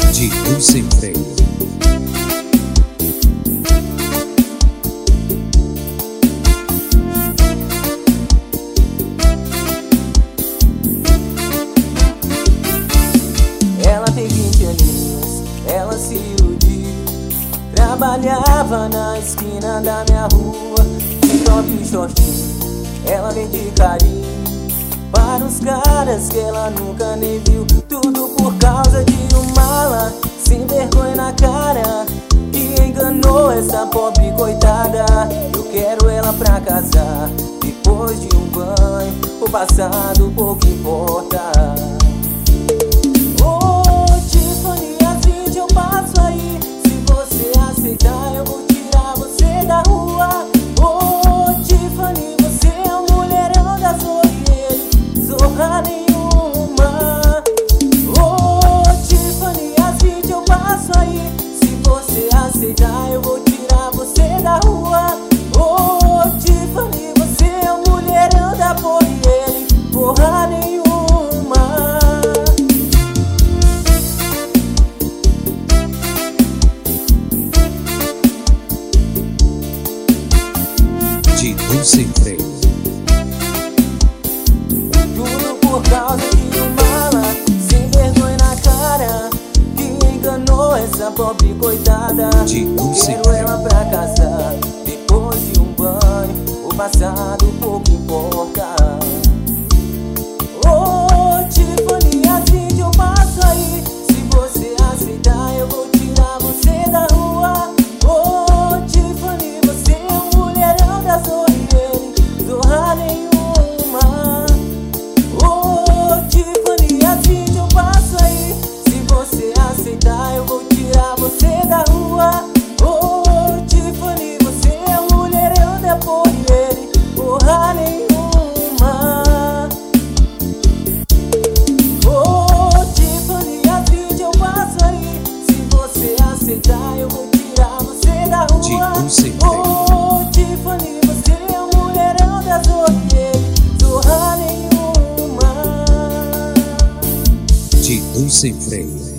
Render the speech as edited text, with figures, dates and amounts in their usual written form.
Tito sem freio. Ela tem 20 aninhos, ela se iludiu. Trabalhava na esquina da minha rua, de top e shortinho. Ela vende carinho para os caras que ela nunca nem viu. Tudo por causa de um mala sem vergonha na cara, que enganou essa pobre coitada. Eu quero ela pra casar, depois de um banho. O passado pouco importa. Eu vou tirar você da rua. Oh, Tiffany, você é um mulherão da Zoriele, zorra nenhuma. Oh, Tiffany, às 20 eu passo aí. Se você aceitar, eu vou tirar você da rua. Oh, Tiffany, você é um mulherão da Zoriele, zorra nenhuma. Tito sem freio. Tudo por causa de um mala sem vergonha na cara, que enganou essa pobre coitada. Tito sem Quero freio. ela pra casar, depois de um banho. O passado pouco importa. Oh, Tiffany, às 20 eu passo aí. Se você aceitar, eu vou tirar você da rua. Oh, Tiffany, você é um mulherão da Zoriele, zorra nenhuma. Oh, Tiffany, às 20 eu passo aí. Se você aceitar, eu vou tirar você da rua. Oh, Tiffany, você é um mulherão da Zoriele, zorra nenhuma. Oh, Tiffany, às 20 eu passo aí. Se você aceitar, eu vou tirar você da rua. Tito sem freio. Oh, Tiffany, você é um mulherão da Zoriele, zorra nenhuma. Tito sem freio.